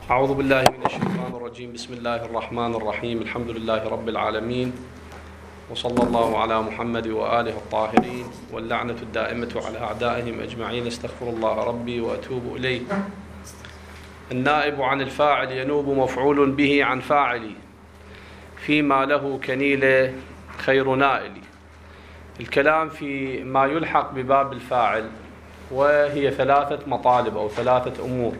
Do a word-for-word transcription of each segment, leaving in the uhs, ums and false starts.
أعوذ بالله من الشيطان الرجيم. بسم الله الرحمن الرحيم. الحمد لله رب العالمين، وصلى الله على محمد وآله الطاهرين، واللعنة الدائمة على أعدائهم أجمعين. استغفر الله ربي وأتوب إليه. النائب عن الفاعل ينوب مفعول به عن فاعل، فيما له كنيل خير نائل. الكلام في ما يلحق بباب الفاعل، وهي ثلاثة مطالب أو ثلاثة أمور.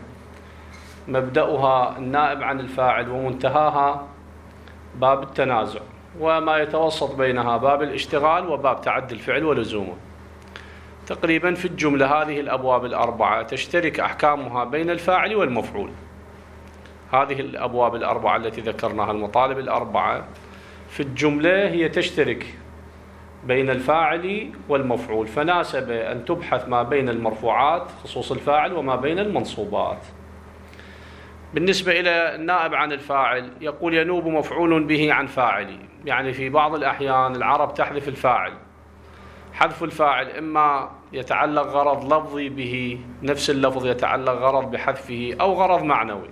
مبدأها النائب عن الفاعل، ومنتهاها باب التنازع، وما يتوسط بينها باب الاشتغال وباب تعدي الفعل ولزومه. تقريبا في الجملة هذه الأبواب الأربعة تشترك أحكامها بين الفاعل والمفعول. هذه الأبواب الأربعة التي ذكرناها، المطالب الأربعة، في الجملة هي تشترك بين الفاعل والمفعول، فناسب أن تبحث ما بين المرفوعات خصوص الفاعل وما بين المنصوبات. بالنسبة إلى النائب عن الفاعل، يقول ينوب مفعول به عن فاعل، يعني في بعض الأحيان العرب تحذف الفاعل. حذف الفاعل إما يتعلق غرض لفظي به، نفس اللفظ يتعلق غرض بحذفه، أو غرض معنوي.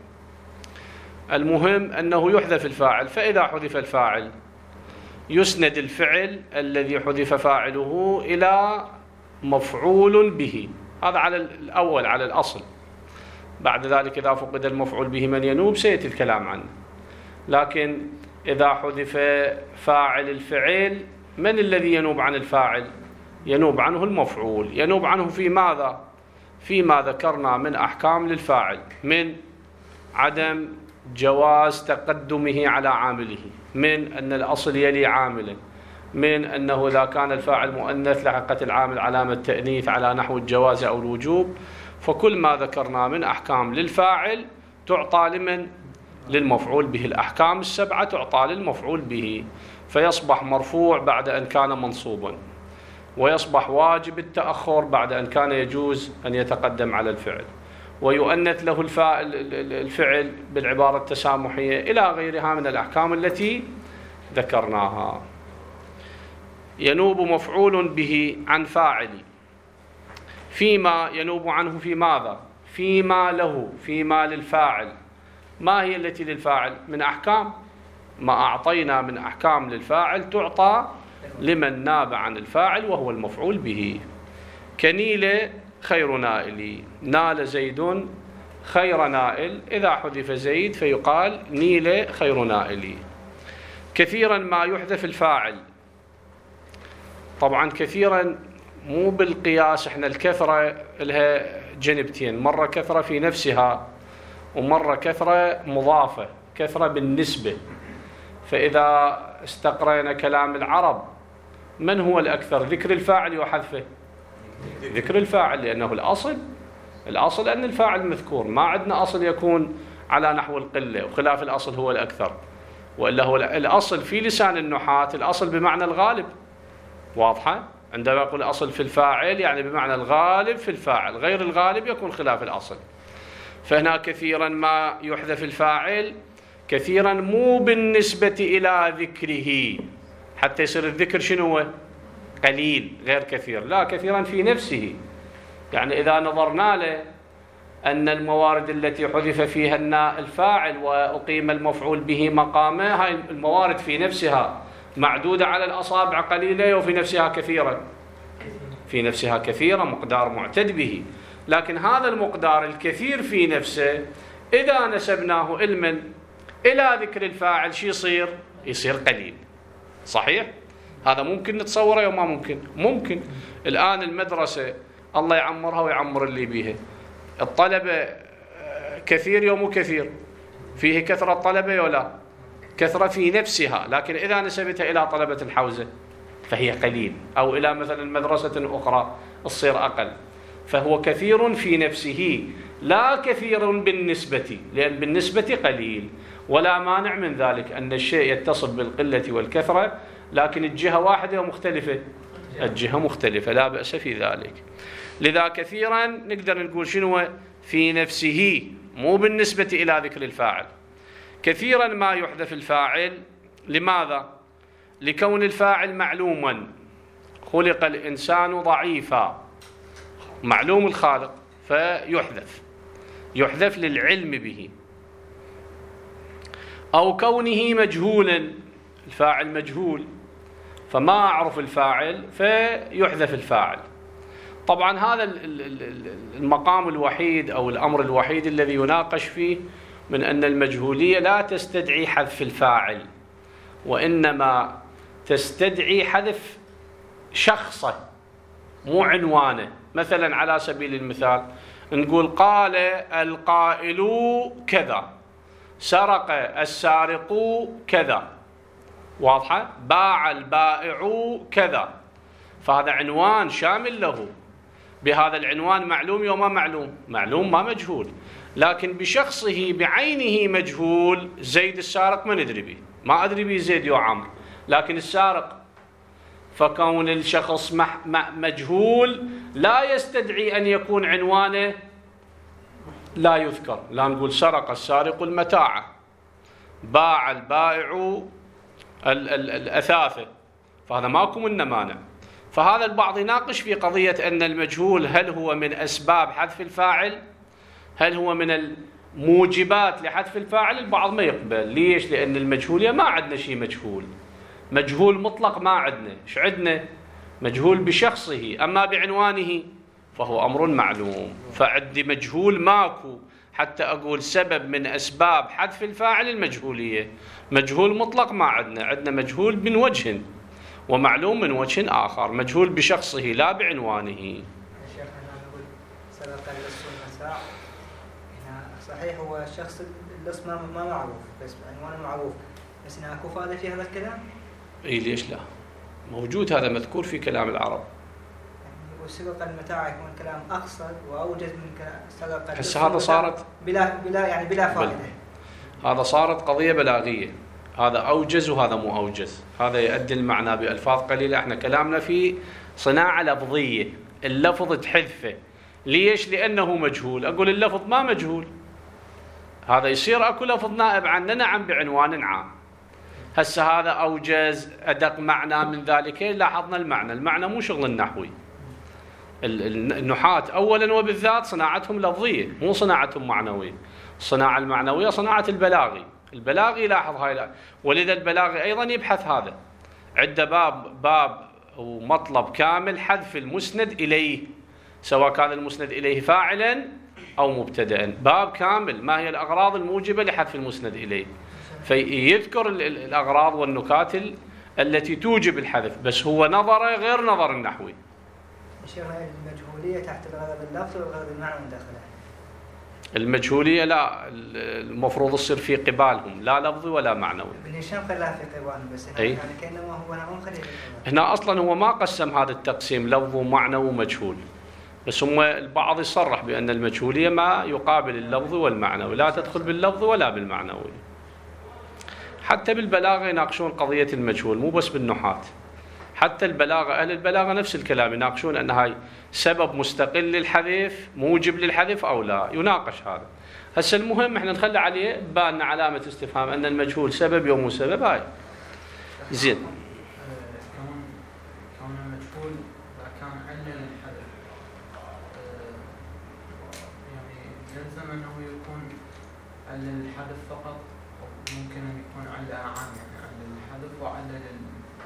المهم أنه يحذف الفاعل، فإذا حذف الفاعل يسند الفعل الذي حذف فاعله إلى مفعول به. هذا على الأول، على الأصل. بعد ذلك إذا فقد المفعول به من ينوب سيأتي الكلام عنه. لكن إذا حذف فاعل الفعل، من الذي ينوب عن الفاعل؟ ينوب عنه المفعول. ينوب عنه في ماذا؟ فيما ذكرنا من أحكام للفاعل، من عدم جواز تقدمه على عامله، من أن الأصل يلي عامله، من أنه إذا كان الفاعل مؤنث لحقت العامل علامة تأنيث على نحو الجواز أو الوجوب. فكل ما ذكرنا من أحكام للفاعل تعطى لمن؟ للمفعول به. الأحكام السبعة تعطى للمفعول به، فيصبح مرفوع بعد أن كان منصوبا، ويصبح واجب التأخر بعد أن كان يجوز أن يتقدم على الفعل، ويؤنث له الفعل بالعبارة التسامحية، إلى غيرها من الأحكام التي ذكرناها. ينوب مفعول به عن فاعل، فيما ينوب عنه في ماذا؟ فيما له، فيما للفاعل. ما هي التي للفاعل؟ من أحكام ما أعطينا من أحكام للفاعل تعطى لمن ناب عن الفاعل وهو المفعول به. كنيل خير نائل، نال زيد خير نائل. إذا حذف زيد فيقال نيل خير نائل. كثيرا ما يحذف الفاعل. طبعا كثيرا مو بالقياس، احنا الكثرة لها جنبتين، مرة كثرة في نفسها، ومرة كثرة مضافة، كثرة بالنسبة. فإذا استقرينا كلام العرب، من هو الأكثر؟ ذكر الفاعل وحذفه؟ ذكر الفاعل، لأنه الأصل الأصل أن الفاعل مذكور. ما عندنا أصل يكون على نحو القلة، وخلاف الأصل هو الأكثر. وإلا هو الأصل في لسان النحاة، الأصل بمعنى الغالب. واضحة؟ عندما يقول الأصل في الفاعل يعني بمعنى الغالب في الفاعل، غير الغالب يكون خلاف الأصل. فهنا كثيرا ما يحذف الفاعل، كثيرا مو بالنسبة إلى ذكره، حتى يصير الذكر شنو؟ قليل، غير كثير. لا، كثيرا في نفسه. يعني إذا نظرنا له أن الموارد التي حذف فيها الفاعل وأقيم المفعول به مقامه، هاي الموارد في نفسها معدودة على الأصابع قليلة، وفي نفسها كثيرة، في نفسها كثيرة، مقدار معتد به. لكن هذا المقدار الكثير في نفسه إذا نسبناه علما إلى ذكر الفاعل شي يصير؟ يصير قليل. صحيح؟ هذا ممكن نتصوره أو ما ممكن؟ ممكن. الآن المدرسة الله يعمرها ويعمر اللي بيها، الطلبة كثير يوم كثير، فيه كثرة طلبة ولا كثرة في نفسها، لكن إذا نسبتها إلى طلبة الحوزة فهي قليل، أو إلى مثلا مدرسة أخرى تصير أقل. فهو كثير في نفسه، لا كثير بالنسبة، لأن بالنسبة قليل. ولا مانع من ذلك أن الشيء يتصل بالقلة والكثرة، لكن الجهة واحدة ومختلفة، الجهة مختلفة، لا بأس في ذلك. لذا كثيرا نقدر نقول شنو؟ في نفسه، مو بالنسبة إلى ذكر الفاعل. كثيرا ما يحذف الفاعل. لماذا؟ لكون الفاعل معلوما. خلق الإنسان ضعيفا، معلوم الخالق، فيحذف. يحذف للعلم به. أو كونه مجهولا، الفاعل مجهول فما أعرف الفاعل فيحذف الفاعل. طبعا هذا المقام الوحيد أو الأمر الوحيد الذي يناقش فيه من أن المجهولية لا تستدعي حذف الفاعل، وإنما تستدعي حذف شخصه مو عنوانه. مثلا على سبيل المثال نقول قال القائل كذا، سرق السارق كذا، واضحة؟ باع البائع كذا، فهذا عنوان شامل له. بهذا العنوان معلوم يوم ما معلوم؟ معلوم ما مجهول. لكن بشخصه بعينه مجهول. زيد السارق ما ندري به، ما أدري به زيد يا عمرو، لكن السارق، فكون الشخص مجهول لا يستدعي أن يكون عنوانه لا يذكر. لا نقول سرق السارق المتاع، باع البائع الأثاثة، فهذا ماكو منه مانع. فهذا البعض يناقش في قضية أن المجهول هل هو من أسباب حذف الفاعل، هل هو من الموجبات لحذف الفاعل. البعض ما يقبل. ليش؟ لأن المجهولية ما عندنا شيء مجهول، مجهول مطلق ما عندنا. ايش عندنا؟ مجهول بشخصه، أما بعنوانه فهو أمر معلوم. فعندي مجهول ماكو حتى أقول سبب من أسباب حذف الفاعل المجهولية. مجهول مطلق ما عندنا، عندنا مجهول من وجه ومعلوم من وجه آخر، مجهول بشخصه لا بعنوانه. يا شيخ أنا نقول سبق اللص والمتاع، صحيح هو الشخص اللص ما معروف بس عنوانه معروف، بس اكو فائدة في هذا الكلام؟ اي ليش لا؟ موجود، هذا مذكور في كلام العرب. وسرق المتاع يكون كلام أقصر وأوجز من سرق. هسه هذا صارت بلا بلا يعني بلا فائدة. هذا صارت قضية بلاغية، هذا أوجز وهذا مو أوجز، هذا يؤدي المعنى بألفاظ قليلة. احنا كلامنا في صناعة لفظية، اللفظ تحذفه. ليش؟ لأنه مجهول. أقول اللفظ ما مجهول، هذا يصير أكو لفظ نائب عنه نعم بعنوان عام. هسه هذا أوجز أدق معنى من ذلك. لاحظنا المعنى، المعنى مو شغل النحوي. النحاة أولا وبالذات صناعتهم لفظية مو صناعتهم معنوية. الصناعة المعنوية صناعة البلاغي. البلاغي لاحظ هاي، ولذا البلاغي أيضا يبحث هذا. عنده باب باب ومطلب كامل حذف المسند إليه، سواء كان المسند إليه فاعلا أو مبتدأ. باب كامل ما هي الأغراض الموجبة لحذف المسند إليه، فيذكر الأغراض والنكات التي توجب الحذف، بس هو نظره غير نظر النحوي. شيخ المجهولية تحت الغرض اللفظي والغرض المعنوي داخلها. المجهولية لا، المفروض يصير في قبالهم لا لفظي ولا معنوي. ابن هشام خلاها في قبالهم، بس هنا يعني كأنما هو نعم خليه. هنا أصلا هو ما قسم هذا التقسيم لفظ ومعنوي ومجهول، بس هم البعض يصرح بأن المجهولية ما يقابل اللفظ والمعنوي، لا تدخل باللفظ ولا بالمعنوي. حتى بالبلاغة يناقشون قضية المجهول، مو بس بالنحاة، حتى البلاغة، أهل البلاغة نفس الكلام يناقشون أن هاي سبب مستقل للحذف موجب للحذف أو لا، يناقش هذا. هسه المهم احنا نخلي عليه بالنا علامة استفهام أن المجهول سبب يوم مو سبب. هاي زين. كون كون المجهول إذا كان علة للحذف يعني يلزم أنه يكون علة للحذف فقط، أو ممكن أن يكون علة عام، يعني علة للحذف وعلة لل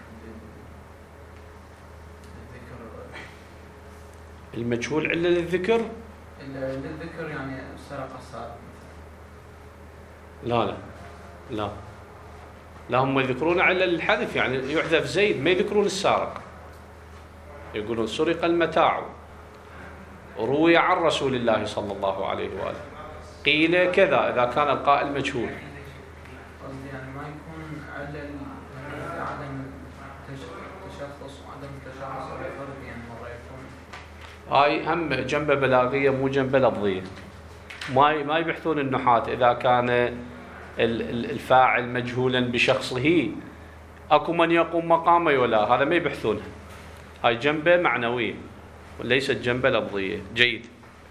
المجهول علة للذكر؟ للذكر يعني سرق السارق. لا لا لا لا، هم يذكرون علة للحذف، يعني يحذف زيد، ما يذكرون السارق. يقولون سرق المتاع، روي عن رسول الله صلى الله عليه وآله، قيل كذا، إذا كان القائل مجهول. قصدي يعني ما يكون علة عدم تشخص وعدم تشخص الفرد، يعني مرة يكون هاي هم جنبه بلاغية مو جنبه لفظية. ما ما يبحثون النحاة إذا كان الفاعل مجهولا بشخصه أكو من يقوم مقامه ولا، هذا ما يبحثونه. هاي جنبه معنوية وليست جنبه لفظية. جيد.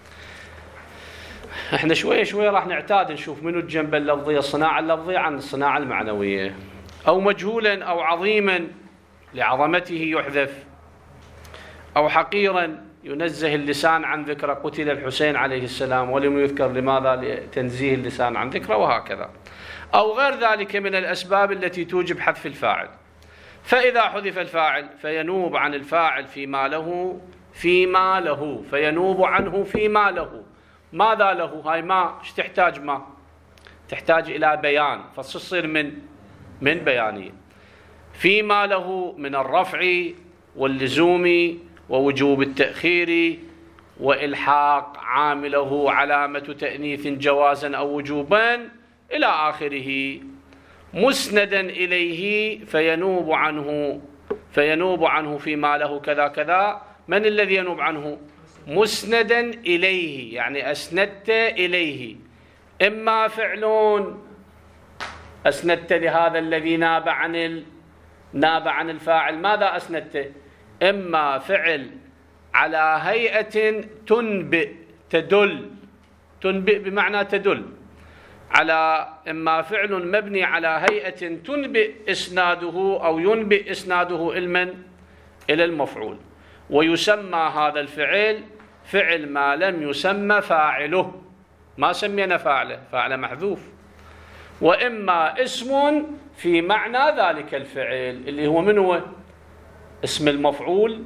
احنا شوية شوية راح نعتاد نشوف منو الجنبه اللفظية، الصناعة اللفظية عن الصناعة المعنوية. أو مجهولا أو عظيما لعظمته يحذف، أو حقيرا ينزه اللسان عن ذكره، قتل الحسين عليه السلام ولم يذكر، لماذا؟ لتنزيه اللسان عن ذكره، وهكذا. أو غير ذلك من الأسباب التي توجب حذف الفاعل. فإذا حذف الفاعل فينوب عن الفاعل فيما له فيما له فينوب عنه فيما له. ماذا له؟ هاي ما ايش تحتاج؟ ما تحتاج إلى بيان، فتصير من من بيانية. فيما له من الرفع واللزوم ووجوب التأخير وإلحاق عامله علامة تأنيث جوازا أو وجوبا إلى آخره. مسندا إليه فينوب عنه فينوب عنه فيما له كذا كذا. من الذي ينوب عنه؟ مسندا إليه، يعني أسندت إليه. إما فعل أسندت لهذا الذي ناب عن ال... ناب عن الفاعل، ماذا أسندت؟ إما فعل على هيئة تنبئ تدل، تنبئ بمعنى تدل على، إما فعل مبني على هيئة تنبئ إسناده أو ينبئ إسناده علما إلى المفعول، ويسمى هذا الفعل فعل ما لم يسمى فاعله، ما سمينا فاعله، فاعله محذوف. وإما اسم في معنى ذلك الفعل، اللي هو من هو؟ اسم المفعول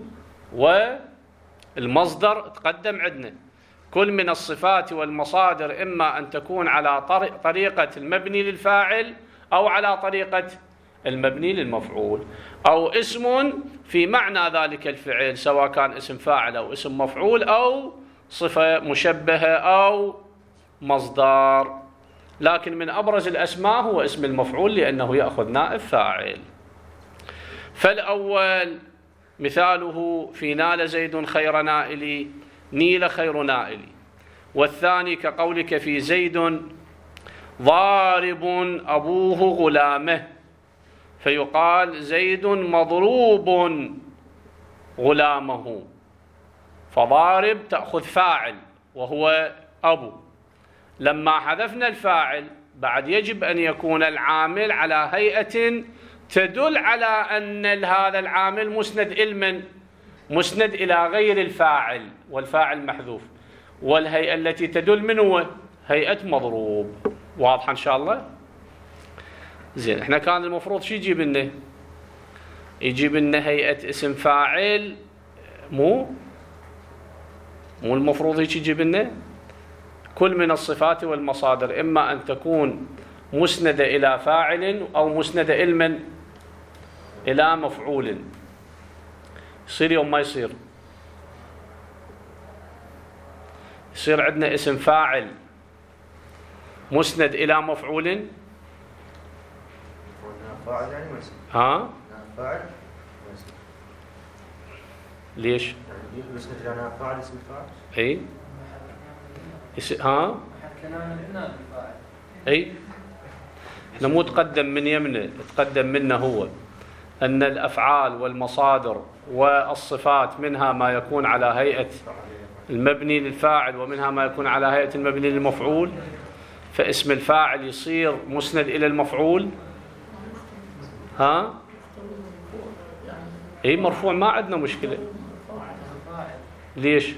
والمصدر تقدم عندنا. كل من الصفات والمصادر إما أن تكون على طريقة المبني للفاعل أو على طريقة المبني للمفعول، أو اسم في معنى ذلك الفعل، سواء كان اسم فاعل أو اسم مفعول أو صفة مشبهة أو مصدر. لكن من أبرز الأسماء هو اسم المفعول لأنه يأخذ نائب فاعل. فالأول مثاله في نال زيد خير نائلي، نيل خير نائلي. والثاني كقولك في زيد ضارب أبوه غلامه، فيقال زيد مضروب غلامه، فضارب تأخذ فاعل وهو أبو. لما حذفنا الفاعل بعد يجب أن يكون العامل على هيئة تدل على أن هذا العامل مسند إلى مسند إلى غير الفاعل، والفاعل محذوف، والهيئة التي تدل من هو؟ هيئة مضروب. واضحة إن شاء الله؟ زين. احنا كان المفروض شو يجيب لنا؟ يجيب لنا هيئة اسم فاعل، مو مو المفروض هيك يجيب لنا؟ كل من الصفات والمصادر إما أن تكون مسندة إلى فاعل أو مسندة إلى من؟ إلى مفعول. يصير يوم ما يصير؟ يصير عندنا اسم فاعل مسند إلى مفعول. فاعل يعني مسند. ها؟ فاعل مسند. ليش؟ يعني مسند لنا فاعل اسم فاعل. أي. يس... ها؟ أي. احنا مو تقدم من يمنه، تقدم منا هو أن الأفعال والمصادر والصفات منها ما يكون على هيئة المبني للفاعل ومنها ما يكون على هيئة المبني للمفعول، فاسم الفاعل يصير مسند إلى المفعول. ها؟ اي مرفوع ما عندنا مشكلة. ليش؟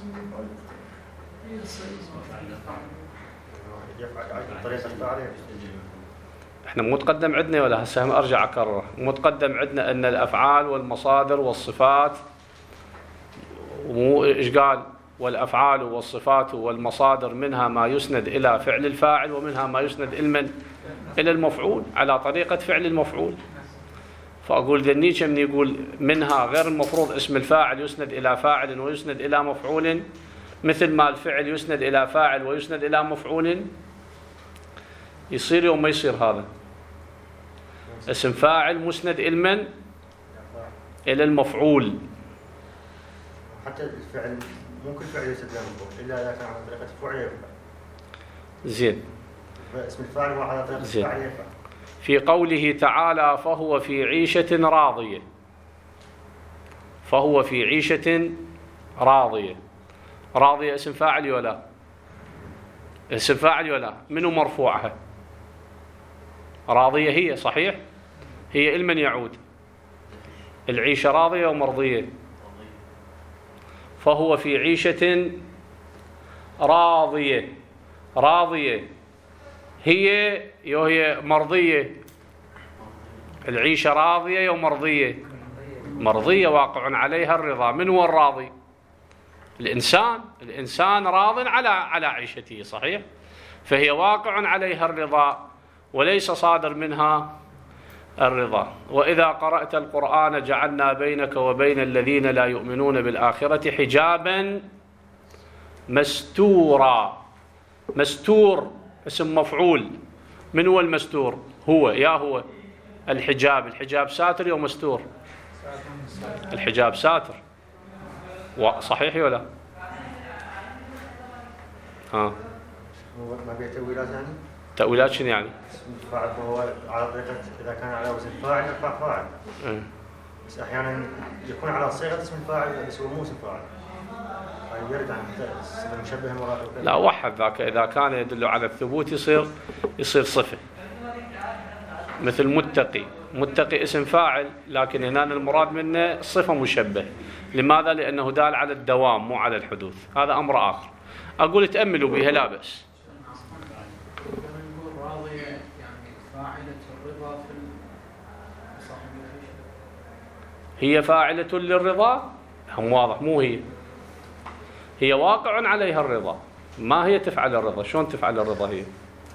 احنا متقدم عندنا ولا هسه ارجع اكرر، متقدم عندنا ان الافعال والمصادر والصفات، ومو ايش قال؟ والافعال والصفات والمصادر منها ما يسند الى فعل الفاعل ومنها ما يسند المن الى المفعول على طريقة فعل المفعول. فاقول ذنيك من يقول منها غير المفروض اسم الفاعل يسند الى فاعل ويسند الى مفعول، مثل ما الفعل يسند الى فاعل ويسند الى مفعول. يصير يوم ما يصير هذا اسم فاعل مسند المن الى المفعول. حتى الفعل ممكن فعل يسند الى المفعول الا اذا كان على طريقه فعل يفعل. زين. فاسم الفاعل هو على طريقه فعل يفعل. في قوله تعالى فهو في عيشة راضية، فهو في عيشة راضية، راضية اسم فاعل ولا؟ اسم فاعل ولا؟ منو مرفوعها؟ راضية هي، صحيح؟ هي المن يعود؟ العيشة راضية ومرضية، فهو في عيشة راضية. راضية هي وهي مرضية. العيشة راضية ومرضية. مرضية واقع عليها الرضا. من هو الراضي؟ الإنسان. الإنسان راض على على عيشته، صحيح؟ فهي واقع عليها الرضا وليس صادر منها الرضا. وإذا قرأت القرآن جعلنا بينك وبين الذين لا يؤمنون بالآخرة حجابا مستورا. مستور اسم مفعول. من هو المستور؟ هو. يا هو الحجاب. الحجاب ساتر أو مستور؟ الحجاب ساتر. صحيح ولا؟ ها ما بيه تأويلات يعني؟ تأويلات شنو يعني؟ اسم الفاعل فهو على طريقة إذا كان على وزن فاعل يرفع فاعل. اه. بس أحيانا يكون على صيغة اسم الفاعل بس هو مو اسم فاعل. يعني يرد عن المشبه مرات. لا وحد ذاك. إذا كان يدل على الثبوت يصير يصير صفة. مثل متقي. متقي اسم فاعل لكن هنا المراد منه صفة مشبه. لماذا؟ لأنه دال على الدوام مو على الحدوث. هذا أمر آخر. أقول تأملوا بها لا بأس. نقول راضية يعني فاعلة الرضا في صاحب العيش. هي فاعلة للرضا؟ هم واضح مو هي. هي واقع عليها الرضا. ما هي تفعل الرضا؟ شلون تفعل الرضا هي؟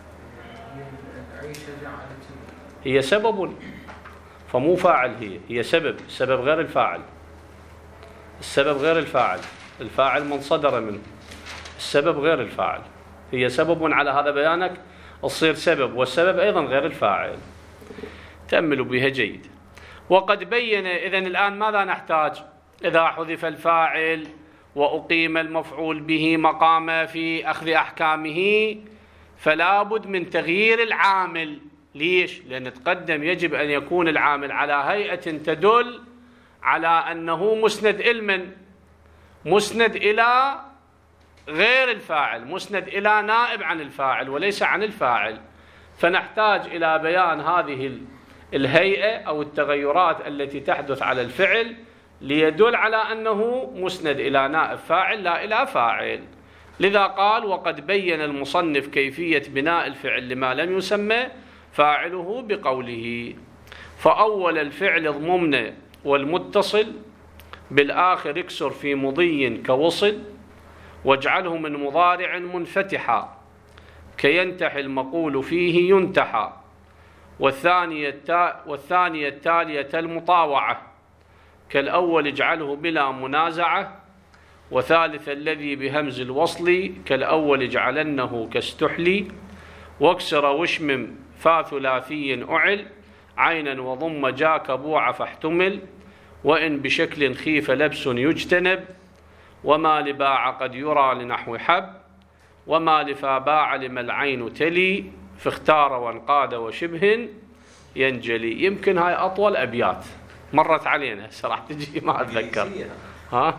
العيشة جعلت هي سبب. فمو فاعل هي. هي سبب. السبب غير الفاعل. السبب غير الفاعل. الفاعل من صدر منه. السبب غير الفاعل. هي سبب على هذا بيانك تصير سبب. والسبب أيضا غير الفاعل. تأملوا بها جيد. وقد بين. إذن الآن ماذا نحتاج؟ إذا حذف الفاعل وأقيم المفعول به مقام في أخذ أحكامه فلا بد من تغيير العامل. ليش؟ لأن تقدم يجب أن يكون العامل على هيئة تدل على أنه مسند علما. مسند إلى غير الفاعل. مسند إلى نائب عن الفاعل وليس عن الفاعل. فنحتاج إلى بيان هذه الهيئة أو التغيرات التي تحدث على الفعل ليدل على أنه مسند إلى نائب فاعل لا إلى فاعل. لذا قال وقد بين المصنف كيفية بناء الفعل لما لم يسمى فاعله بقوله فأول الفعل اضممنا والمتصل بالآخر اكسر في مضي كوصل واجعله من مضارع منفتحا كينتحي المقول فيه ينتحى والثانية والثانية التالية المطاوعة كالأول اجعله بلا منازعة وثالث الذي بهمز الوصل كالأول اجعلنه كاستحلي واكسر وشمم فا ثلاثي أعل عينا وضم جاك بوع فاحتمل وإن بشكل خيف لبس يجتنب وما لباع قد يرى لنحو حب وما لفا باع لما العين تلي فاختار وانقاد وشبه ينجلي. يمكن هاي أطول أبيات مرت علينا راح تجي ما أتذكر. ها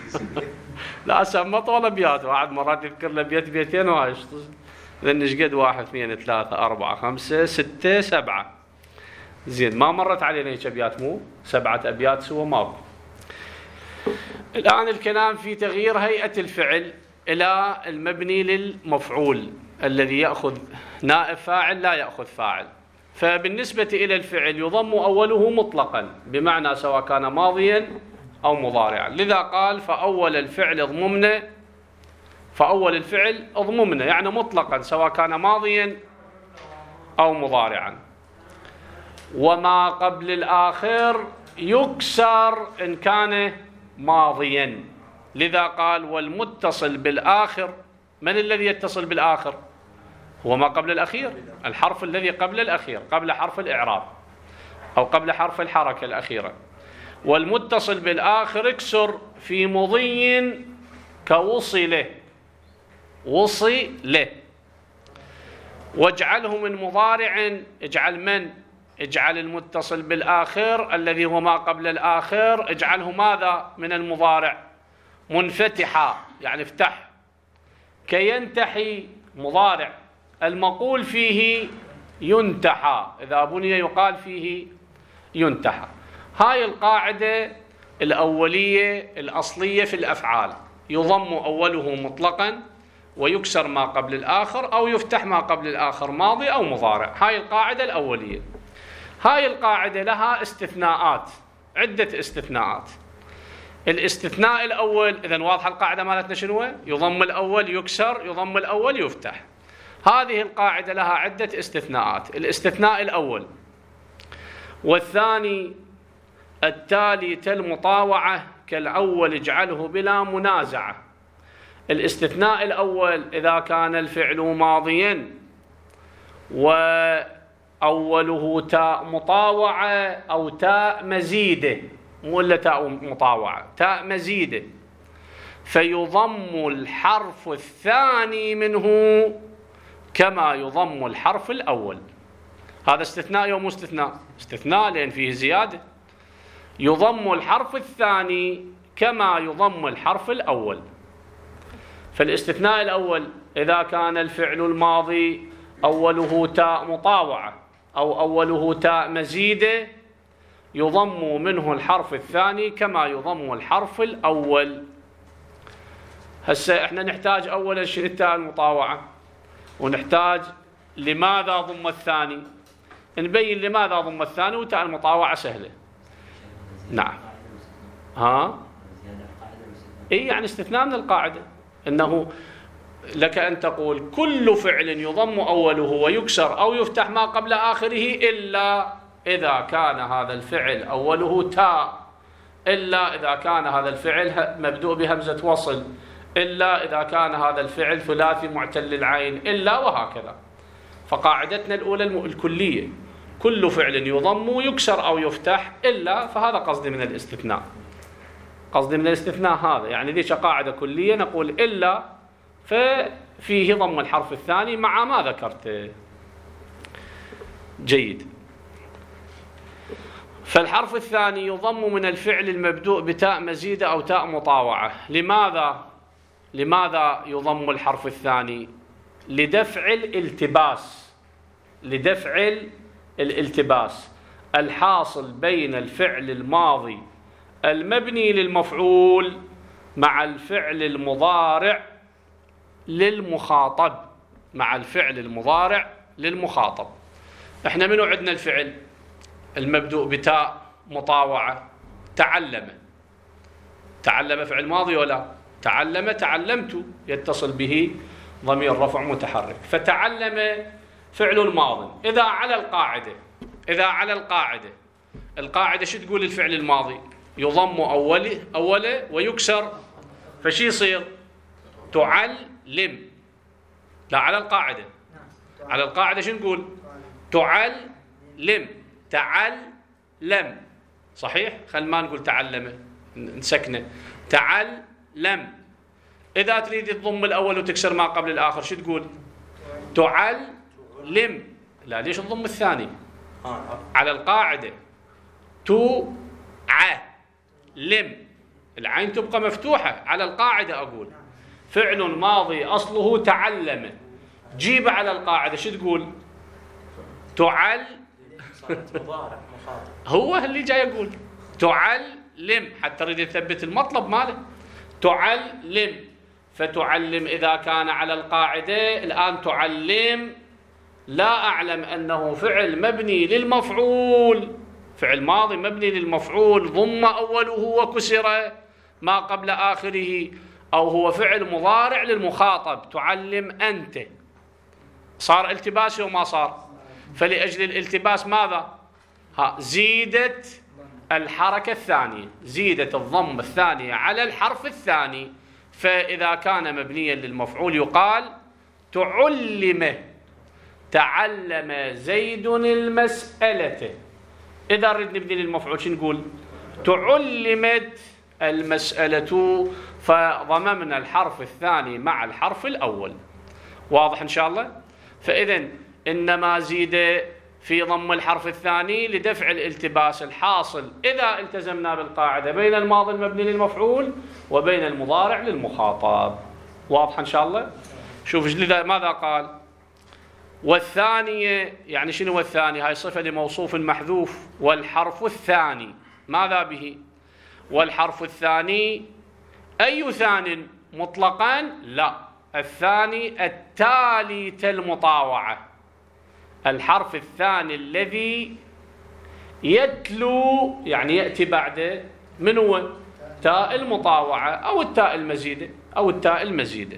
لا سمى طول أبيات. واحد مرات يذكر له بيت بيتين وهاي لأن ايش قد واحد اثنين ثلاثة أربعة خمسة ستة سبعة. زين ما مرت علينا هيك أبيات مو سبعة أبيات سوى ماكو. الآن الكلام في تغيير هيئة الفعل إلى المبني للمفعول الذي يأخذ نائب فاعل لا يأخذ فاعل. فبالنسبة إلى الفعل يضم أوله مطلقا بمعنى سواء كان ماضيا أو مضارعا. لذا قال فأول الفعل اضممنا. فأول الفعل اضممنا يعني مطلقا سواء كان ماضيا أو مضارعا. وما قبل الآخر يكسر إن كان ماضيا. لذا قال والمتصل بالآخر. من الذي يتصل بالآخر؟ هو ما قبل الأخير. الحرف الذي قبل الأخير قبل حرف الإعراب أو قبل حرف الحركة الأخيرة. والمتصل بالآخر اكسر في مضي كوصله. وصله. واجعله من مضارع. اجعل من؟ اجعل المتصل بالآخر الذي هو ما قبل الآخر اجعله ماذا من المضارع؟ منفتحا يعني افتح. كينتحي مضارع المقول فيه ينتحى. إذا بني يقال فيه ينتحى. هاي القاعدة الأولية الأصلية في الأفعال، يضم أوله مطلقا ويكسر ما قبل الآخر أو يفتح ما قبل الآخر ماضي أو مضارع. هاي القاعدة الأولية. هاي القاعدة لها استثناءات، عدة استثناءات. الاستثناء الأول، إذن واضحة القاعدة مالتنا شنو؟ يضم الأول يكسر، يضم الأول يفتح. هذه القاعدة لها عدة استثناءات. الاستثناء الأول والثاني التالي كالمطاوعة كالأول اجعله بلا منازعة. الاستثناء الأول إذا كان الفعل ماضيا وأوله تاء مطاوعة أو تاء مزيدة، مو إلا تاء مطاوعة، تاء مزيدة، فيضم الحرف الثاني منه كما يضم الحرف الأول. هذا استثناء أو مو استثناء؟ استثناء لأن فيه زيادة. يضم الحرف الثاني كما يضم الحرف الأول. فالاستثناء الأول إذا كان الفعل الماضي أوله تاء مطاوعة أو أوله تاء مزيدة يضم منه الحرف الثاني كما يضم الحرف الأول. هسه احنا نحتاج أولا شنو التاء المطاوعة، ونحتاج لماذا ضم الثاني، نبين لماذا ضم الثاني، وتاء المطاوعة سهلة. نعم. ها؟ اي يعني استثناء من القاعدة، انه لك ان تقول كل فعل يضم اوله ويكسر او يفتح ما قبل اخره الا اذا كان هذا الفعل اوله تاء، الا اذا كان هذا الفعل مبدوء بهمزة وصل، الا اذا كان هذا الفعل ثلاثي معتل العين، الا وهكذا. فقاعدتنا الاولى الكلية كل فعل يضم ويكسر أو يفتح إلا، فهذا قصدي من الاستثناء. قصدي من الاستثناء هذا، يعني ذيك قاعدة كلية نقول إلا ففيه ضم الحرف الثاني مع ما ذكرت. جيد. فالحرف الثاني يضم من الفعل المبدوء بتاء مزيدة أو تاء مطاوعة. لماذا؟ لماذا يضم الحرف الثاني؟ لدفع الالتباس، لدفع الالتباس الحاصل بين الفعل الماضي المبني للمفعول مع الفعل المضارع للمخاطب، مع الفعل المضارع للمخاطب. احنا منو عندنا الفعل المبدوء بتاء مطاوعة؟ تعلم. تعلم فعل ماضي ولا؟ تعلم تعلمت يتصل به ضمير رفع متحرك. فتعلم فعل الماضي. إذا على القاعدة إذا على القاعدة القاعدة شو تقول الفعل الماضي؟ يضم أوله أوله ويكسر، فشي يصير؟ تعلم. لا على القاعدة على القاعدة شو نقول؟ تعلم تعلم. صحيح؟ خل ما نقول تعلم، نسكنه. تعلم. إذا تريد تضم الأول وتكسر ما قبل الآخر شو تقول؟ تعلم. لم. لا ليش الضم الثاني؟ على القاعدة تو ع لم، العين تبقى مفتوحة على القاعدة. أقول فعل ماضي أصله تعلم، جيب على القاعدة شو تقول؟ تعل هو اللي جاي يقول تعلم حتى تريد تثبت المطلب ماله. تعلم. فتعلم إذا كان على القاعدة الآن تعلم لا أعلم أنه فعل مبني للمفعول، فعل ماضي مبني للمفعول ضم أوله وكسر ما قبل آخره، أو هو فعل مضارع للمخاطب تعلم أنت. صار التباسي وما صار؟ فلأجل الالتباس ماذا؟ ها زيدت الحركة الثانية، زيدت الضم الثانية على الحرف الثاني. فإذا كان مبنيا للمفعول يقال تعلم. تعلم زيد المسألة. إذا ردنا نبني للمفعول شو نقول؟ تعلمت المسألة، فضممنا الحرف الثاني مع الحرف الأول. واضح إن شاء الله؟ فإذن إنما زيد في ضم الحرف الثاني لدفع الالتباس الحاصل إذا التزمنا بالقاعدة بين الماضي المبني للمفعول وبين المضارع للمخاطب. واضح إن شاء الله؟ شوف ماذا قال؟ والثانية يعني شنو الثاني؟ هاي صفة لموصوف محذوف. والحرف الثاني ماذا به؟ والحرف الثاني أي ثان مطلقا؟ لا، الثاني التالي المطاوعة، الحرف الثاني الذي يتلو يعني يأتي بعده من هو؟ تاء المطاوعة أو التاء المزيدة أو التاء المزيدة.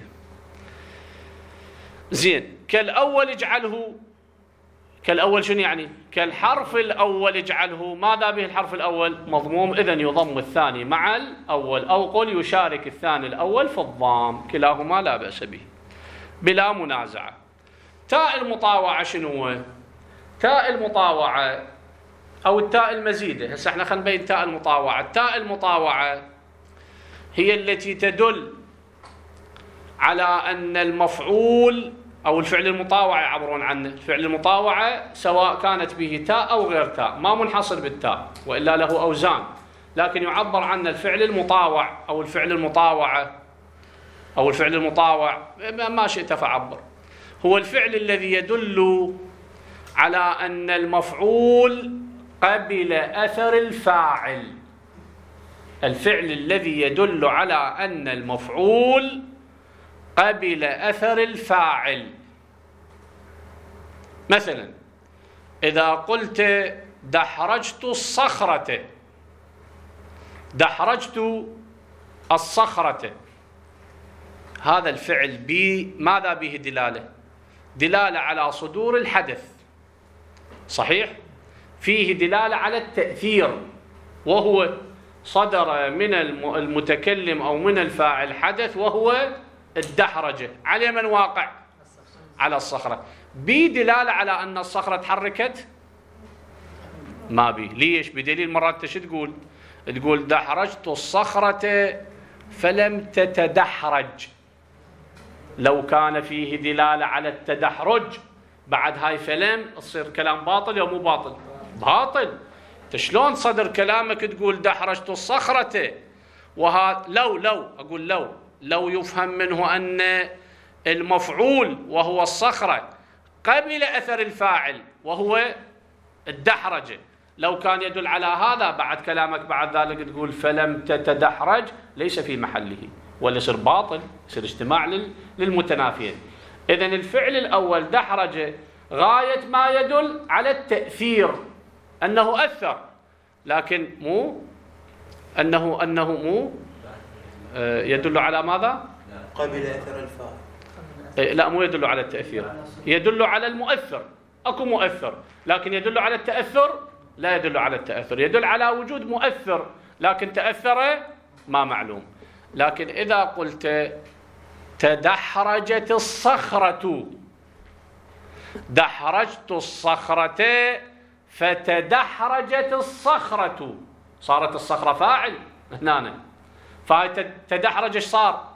زين، كالأول اجعله، كالأول شنو يعني؟ كالحرف الأول اجعله، ماذا به الحرف الأول؟ مضموم، إذن يضم الثاني مع الأول، أو قل يشارك الثاني الأول في الضام، كلاهما لا بأس به بلا منازعة. تاء المطاوعة شنو هو؟ تاء المطاوعة أو التاء المزيدة، هسه احنا خلينا نبين تاء المطاوعة. التاء المطاوعة هي التي تدل على أن المفعول أو الفعل المطاوع يعبرون عنه، الفعل المطاوعة سواء كانت به تاء أو غير تاء، ما منحصر بالتاء وإلا له أوزان، لكن يعبر عنه الفعل المطاوع أو الفعل المطاوعة أو الفعل المطاوع، ما شئت فعبر. هو الفعل الذي يدل على أن المفعول قبل أثر الفاعل، الفعل الذي يدل على أن المفعول قبل أثر الفاعل. مثلا إذا قلت دحرجت الصخرة، دحرجت الصخرة، هذا الفعل بي ماذا به دلالة؟ دلالة على صدور الحدث، صحيح؟ فيه دلالة على التأثير، وهو صدر من المتكلم أو من الفاعل حدث وهو الدحرجة، على من واقع؟ على الصخرة. بي دلالة على أن الصخرة تحركت؟ ما بي. ليش؟ بدليل مرات شو تقول؟ تقول دحرجت الصخرة فلم تتدحرج. لو كان فيه دلالة على التدحرج بعد هاي فلم تصير كلام باطل أو مو باطل؟ باطل. شلون صدر كلامك تقول دحرجت الصخرة؟ وها لو لو أقول لو لو يفهم منه أن المفعول وهو الصخرة قبل أثر الفاعل وهو الدحرجة، لو كان يدل على هذا بعد كلامك بعد ذلك تقول فلم تتدحرج، ليس في محله، ولا يصير باطل، يصير اجتماع للمتنافيين. إذن الفعل الأول دحرج غاية ما يدل على التأثير، أنه أثر، لكن مو أنه أنه مو يدل على ماذا؟ قبل أثر الفاعل. لا، مو يدل على التأثير، يدل على المؤثر. أكو مؤثر، لكن يدل على التأثر؟ لا يدل على التأثر، يدل على وجود مؤثر، لكن تأثر ما معلوم. لكن إذا قلت تدحرجت الصخرة، دحرجت الصخرة فتدحرجت الصخرة، صارت الصخرة فاعل هنا، فهي تدحرج ايش صار؟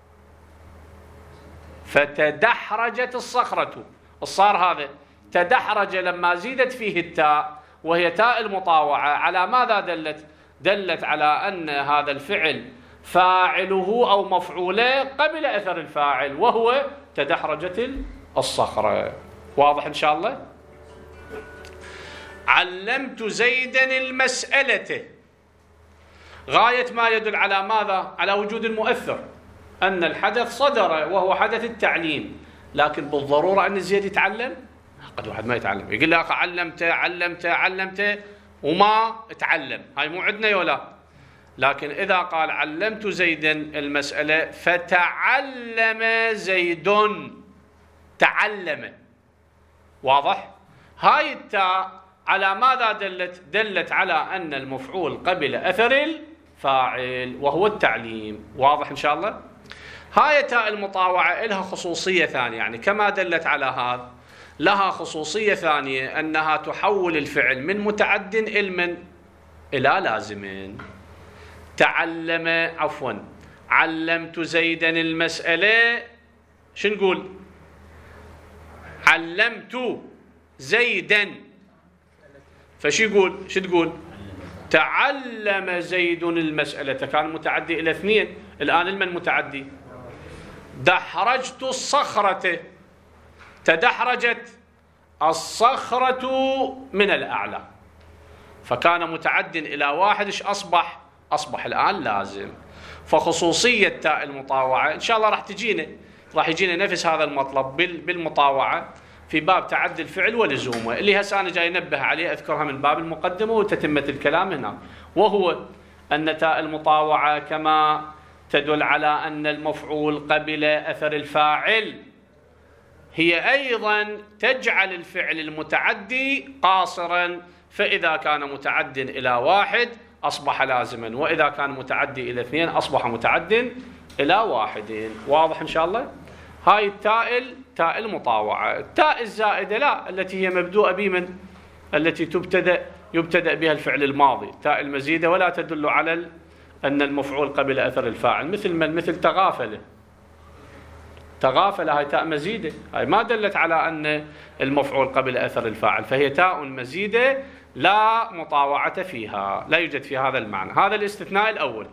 فتدحرجت الصخرة، الصار هذا تدحرج لما زيدت فيه التاء وهي تاء المطاوعة، على ماذا دلت؟ دلت على أن هذا الفعل فاعله أو مفعوله قبل أثر الفاعل وهو تدحرجت الصخرة. واضح إن شاء الله؟ علمت زيدا المسألة، غاية ما يدل على ماذا؟ على وجود المؤثر، أن الحدث صدر وهو حدث التعليم، لكن بالضرورة أن زيد يتعلم؟ قد واحد ما يتعلم، يقول لك علمت علمت علمت وما تعلم، هاي مو عندنا ولا. لكن إذا قال علمت زيدا المسألة فتعلم زيد، تعلم، واضح؟ هاي التاء على ماذا دلت؟ دلت على أن المفعول قبل أثر الفاعل وهو التعليم. واضح إن شاء الله؟ هاي تاء المطاوعة لها خصوصية ثانية، يعني كما دلت على هذا لها خصوصية ثانية، أنها تحول الفعل من متعد إلى من؟ إلى لازم. تعلم، عفوا علمت زيدا المسألة، شو نقول؟ علمت زيدا، فشو يقول؟ شو تقول؟ تعلم زيد المسألة، كان متعدي إلى اثنين، الآن المن متعدي؟ دحرجت الصخرة، تدحرجت الصخرة من الأعلى، فكان متعد إلى واحد، إيش أصبح؟ أصبح الآن لازم. فخصوصية تاء المطاوعة إن شاء الله راح تجينا راح يجينا نفس هذا المطلب بالمطاوعة في باب تعدي الفعل ولزومه، اللي هسه أنا جاي أنبه عليه أذكرها من باب المقدمة وتتمة الكلام هنا، وهو أن تاء المطاوعة كما تدل على أن المفعول قبل أثر الفاعل هي أيضا تجعل الفعل المتعدي قاصرا، فإذا كان متعد إلى واحد أصبح لازما، وإذا كان متعدي إلى اثنين أصبح متعد إلى واحد. واضح إن شاء الله؟ هاي التاء تاء المطاوعة. التاء الزائدة لا، التي هي مبدوءة بمن؟ التي تبتدأ يبتدأ بها الفعل الماضي. تاء المزيدة ولا تدل على أن المفعول قبل أثر الفاعل، مثل من؟ مثل تغافل. تغافل هاي تاء مزيدة، هاي ما دلت على أن المفعول قبل أثر الفاعل، فهي تاء مزيدة لا مطاوعة فيها، لا يوجد في هذا المعنى. هذا الاستثناء الأول.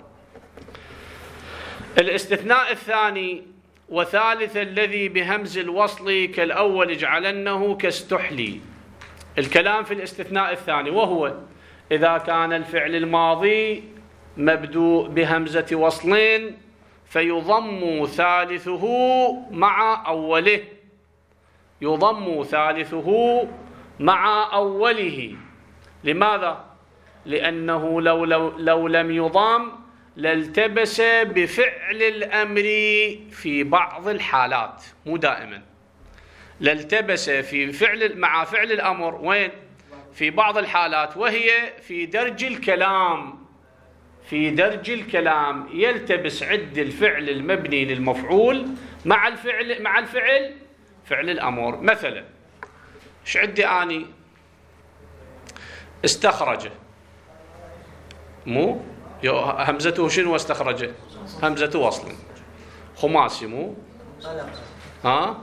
الاستثناء الثاني: وثالث الذي بهمز الوصل كالأول اجعلنه كاستحلي. الكلام في الاستثناء الثاني، وهو إذا كان الفعل الماضي مبدوء بهمزة وصل فيضم ثالثه مع أوله، يضم ثالثه مع أوله. لماذا؟ لأنه لو, لو, لو لم يضم لالتبس بفعل الأمر في بعض الحالات، مو دائما، لالتبس في فعل مع فعل الأمر. وين؟ في بعض الحالات، وهي في درج الكلام. في درج الكلام يلتبس عد الفعل المبني للمفعول مع الفعل مع الفعل فعل الأمر. مثلا ايش عندي اني؟ استخرج، مو همزته شنو؟ استخرج همزة وصل، خماسي، مو ها؟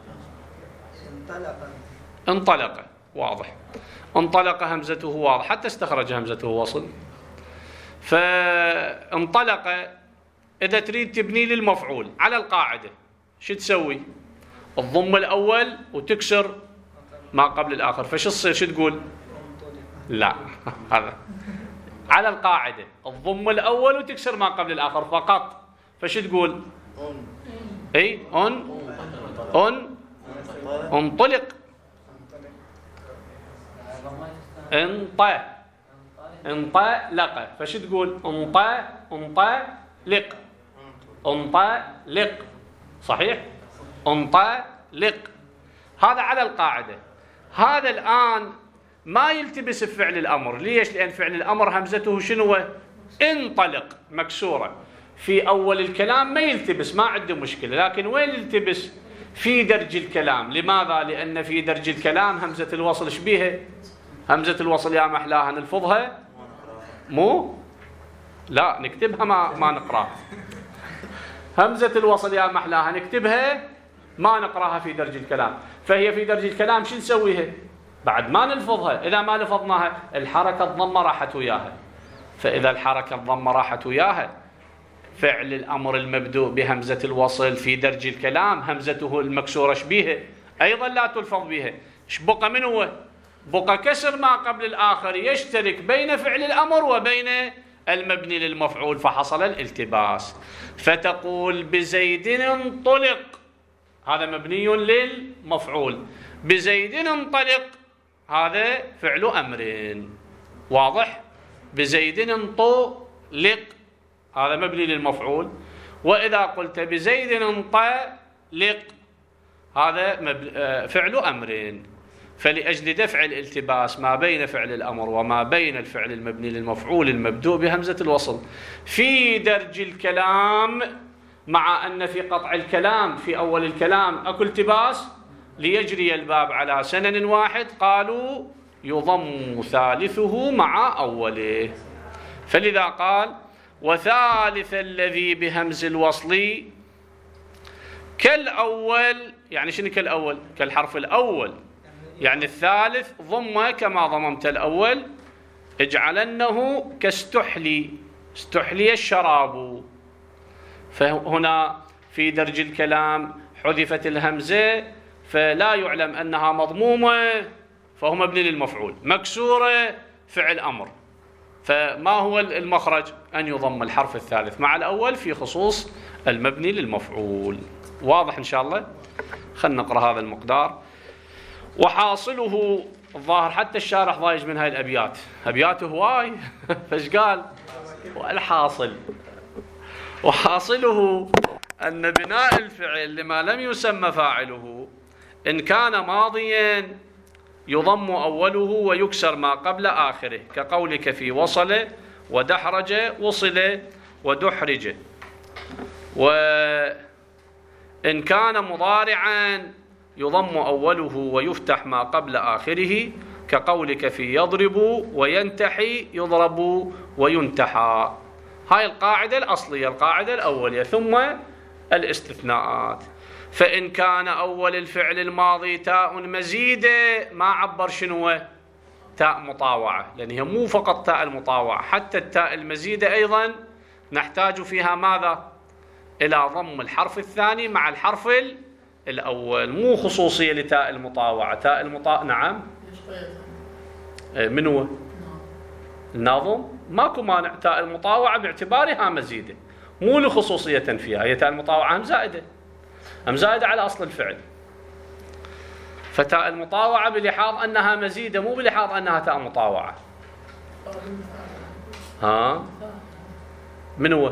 انطلق انطلق، واضح. انطلق همزته واضح، حتى استخرج همزته وصل. فانطلق إذا تريد تبني للمفعول على القاعدة شو تسوي؟ الضم الأول وتكسر ما قبل الآخر، فشو تصير؟ شو تقول؟ لا هذا على القاعدة، الضم الأول وتكسر ما قبل الآخر فقط، فشو تقول؟ اي ان ان انطلق، انطى انطلق، فشو تقول؟ انطى انطلق انطلق، صحيح؟ انطلق، هذا على القاعدة. هذا الآن ما يلتبس بفعل الأمر. ليش؟ لأن فعل الأمر همزته شنو؟ انطلق، مكسورة. في أول الكلام ما يلتبس، ما عنده مشكلة، لكن وين يلتبس؟ في درج الكلام. لماذا؟ لأن في درج الكلام همزة الوصل شبيها؟ همزة الوصل يا محلاها نلفظها؟ مو؟ لا نكتبها، ما ما نقراها. همزة الوصل يا محلاها نكتبها، ما نقراها في درج الكلام. فهي في درج الكلام شو نسويها؟ بعد ما نلفظها، إذا ما لفظناها الحركة الضمة راحت وياها. فإذا الحركة الضمة راحت وياها فعل الأمر المبدوء بهمزة الوصل في درج الكلام همزته المكسورة شبيها أيضا لا تلفظ بها. ايش بقى؟ من هو؟ بقى كسر ما قبل الآخر يشترك بين فعل الأمر وبين المبني للمفعول، فحصل الالتباس. فتقول بزيد انطلق، هذا مبني للمفعول، بزيد انطلق هذا فعل أمر، واضح؟ بزيد انطلق هذا مبني للمفعول. وإذا قلت بزيد انطلق هذا فعل أمر. فلأجل دفع الالتباس ما بين فعل الأمر وما بين الفعل المبني للمفعول المبدوء بهمزة الوصل في درج الكلام، مع أن في قطع الكلام في أول الكلام أكو التباس، ليجري الباب على سنن واحد قالوا يضم ثالثه مع أوله. فلذا قال وثالث الذي بهمز الوصل كالأول. يعني شنو كالأول؟ كالحرف الأول، يعني الثالث ضمه كما ضممت الأول، اجعلنه كاستحلي، استحلي الشراب. فهنا في درج الكلام حذفت الهمزة فلا يعلم أنها مضمومة، فهو مبني للمفعول، مكسورة فعل أمر، فما هو المخرج؟ أن يضم الحرف الثالث مع الأول في خصوص المبني للمفعول. واضح إن شاء الله؟ خلنا نقرأ هذا المقدار. وحاصله الظاهر حتى الشارح ضايج من هاي الأبيات، أبياته هواي فايش قال؟ والحاصل وحاصله أن بناء الفعل لما لم يسمى فاعله إن كان ماضيا يضم أوله ويكسر ما قبل آخره، كقولك في وصل ودحرج وصل ودحرج. وإن كان مضارعا يضم أوله ويفتح ما قبل آخره، كقولك في يضرب وينتحي يضرب وينتحى. هاي القاعدة الأصلية، القاعدة الأولية، ثم الاستثناءات. فإن كان أول الفعل الماضي تاء مزيدة، ما عبر شنو؟ تاء مطاوعة، لأن هي مو فقط تاء المطاوعة، حتى التاء المزيدة أيضا نحتاج فيها ماذا؟ إلى ضم الحرف الثاني مع الحرف الأول، مو خصوصية لتاء المطاوعة. تاء المطاوعة نعم من هو؟ الناظم ماكو مانع، تاء المطاوعة باعتبارها مزيدة، مو لخصوصية فيها، هي تاء المطاوعة هم زائدة، هم زائدة على أصل الفعل. فتاء المطاوعة بلحاظ أنها مزيدة، مو بلحاظ أنها تاء مطاوعة. ها من هو؟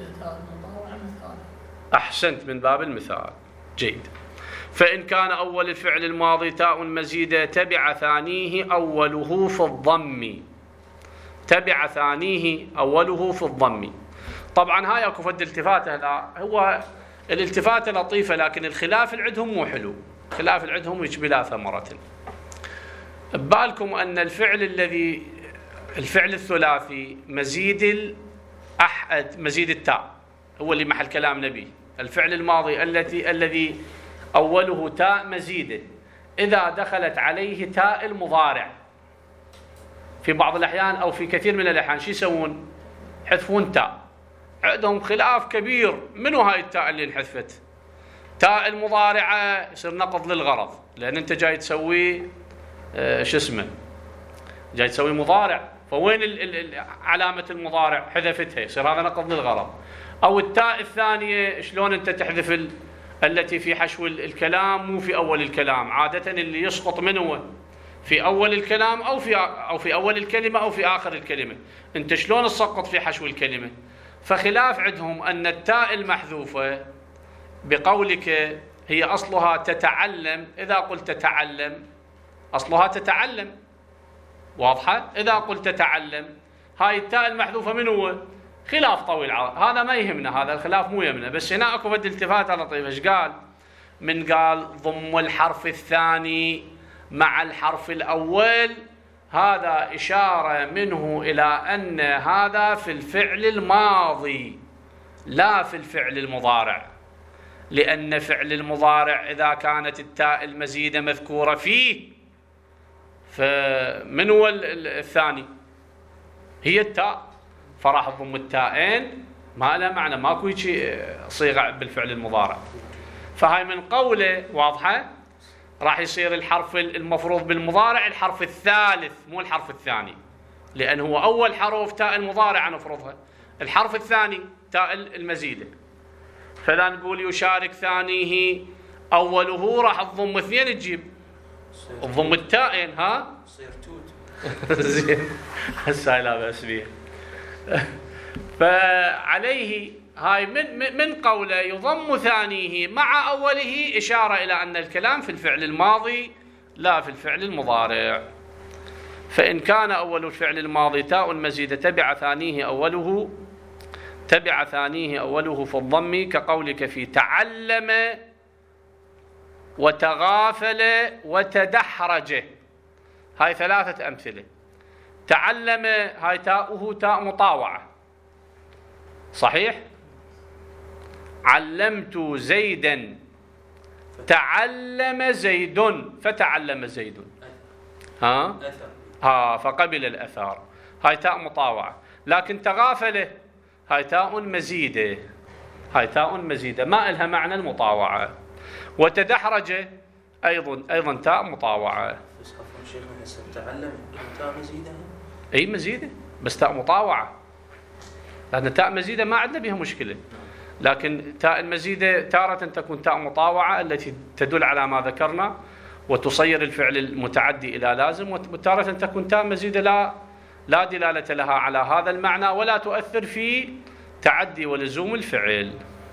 أحسنت، من باب المثال. جيد. فإن كان أول الفعل الماضي تاء مزيدة تبع ثانيه أوله في الضم، تبع ثانيه أوله في الضم. طبعا هاي اكو فد التفاته، لا هو الالتفاته لطيفه، لكن الخلاف العدهم مو حلو، خلاف العدهم يشبه ثمرة. ببالكم ان الفعل الذي الفعل الثلاثي مزيد الأحد مزيد التاء هو اللي محل كلام نبي. الفعل الماضي التي الذي اوله تاء مزيده اذا دخلت عليه تاء المضارع في بعض الاحيان او في كثير من الاحيان شو يسوون؟ يحذفون تاء. عندهم خلاف كبير، منو هاي التاء اللي انحذفت؟ تاء المضارعه يصير نقض للغرض، لان انت جاي تسوي آه شو اسمه، جاي تسوي مضارع، فوين ال ال علامه المضارع؟ حذفتها، يصير هذا نقض للغرض. او التاء الثانيه شلون انت تحذف ال التي في حشو الكلام مو في اول الكلام؟ عاده اللي يسقط منه في اول الكلام او في او في اول الكلمه او في اخر الكلمه، انت شلون تسقط في حشو الكلمه؟ فخلاف عندهم ان التاء المحذوفه بقولك هي اصلها تتعلم، اذا قلت تتعلم اصلها تتعلم، واضحه؟ اذا قلت تتعلم هاي التاء المحذوفه من هو؟ خلاف طويل عرض، هذا ما يهمنا، هذا الخلاف مو يهمنا، بس هنا اكو فد التفاته لطيفه. ايش قال؟ من قال ضم الحرف الثاني مع الحرف الأول، هذا إشارة منه إلى أن هذا في الفعل الماضي لا في الفعل المضارع، لأن فعل المضارع إذا كانت التاء المزيدة مذكورة فيه فمن هو الثاني؟ هي التاء، فراح تضم التاءين، ما له معنى، ماكو شيء صيغة بالفعل المضارع. فهاي من قوله واضحة، راح يصير الحرف المفروض بالمضارع الحرف الثالث مو الحرف الثاني، لأن هو أول حرف تاء المضارع نفرضها، الحرف الثاني تاء المزيدة. فلا نقول يشارك ثانيه أوله، راح تضم اثنين تجيب تضم التاءين، ها تصير توت. زين هسه لا بأس بيه. فعليه هاي من من قوله يضم ثانيه مع أوله إشارة إلى أن الكلام في الفعل الماضي لا في الفعل المضارع. فإن كان أول الفعل الماضي تاء مزيدة تبع ثانيه أوله تبع ثانيه أوله في الضم، كقولك في تعلم وتغافل وتدحرج. هاي ثلاثة أمثلة. تعلم هاي تاؤه تاء مطاوعة صحيح؟ علمت زيدا، تعلم زيد فتعلم زيد، ها ها فقبل الأثار، هاي تاء مطاوعة. لكن تغافله هاي تاء مزيدة، هاي تاء مزيدة ما إلها معنى المطاوعة. وتدحرج أيضا أيضا تاء مطاوعة. بس عفوا شيخنا هسه تعلم تاء مزيدة؟ أي مزيدة بس تاء مطاوعة، لأن تاء مزيدة ما عندنا بها مشكلة، لكن تاء المزيدة تارة تكون تاء مطاوعة التي تدل على ما ذكرنا وتصير الفعل المتعدي إلى لازم، وتارة تكون تاء مزيدة لا لا دلالة لها على هذا المعنى ولا تؤثر في تعدي ولزوم الفعل.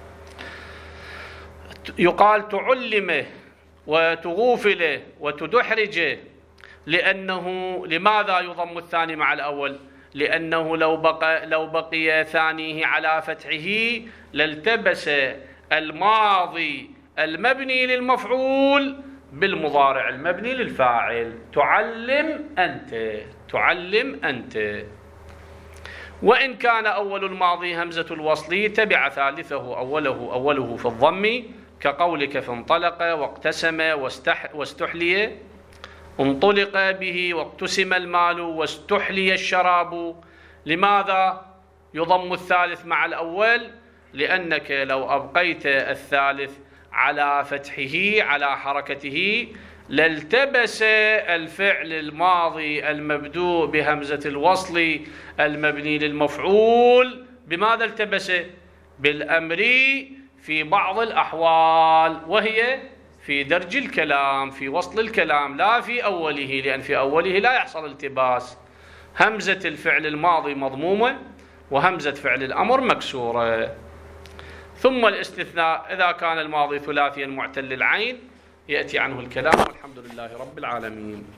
يقال تعلم وتغوفل وتدحرج، لأنه لماذا يضم الثاني مع الأول؟ لأنه لو بقى لو بقي ثانيه على فتحه لالتبس الماضي المبني للمفعول بالمضارع المبني للفاعل. تعلم أنت، تعلم أنت. وإن كان أول الماضي همزة الوصل تبع ثالثه أوله أوله في الضم، كقولك فانطلق واقتسم واستحلي، انطلق به واقتسم المال واستحلي الشراب. لماذا يضم الثالث مع الأول؟ لأنك لو أبقيت الثالث على فتحه على حركته لالتبس الفعل الماضي المبدوء بهمزة الوصل المبني للمفعول. بماذا التبس؟ بالأمر في بعض الأحوال، وهي في درج الكلام، في وصل الكلام، لا في أوله، لأن في أوله لا يحصل التباس. همزة الفعل الماضي مضمومة وهمزة فعل الأمر مكسورة. ثم الاستثناء إذا كان الماضي ثلاثيا معتل العين يأتي عنه الكلام، والحمد لله رب العالمين.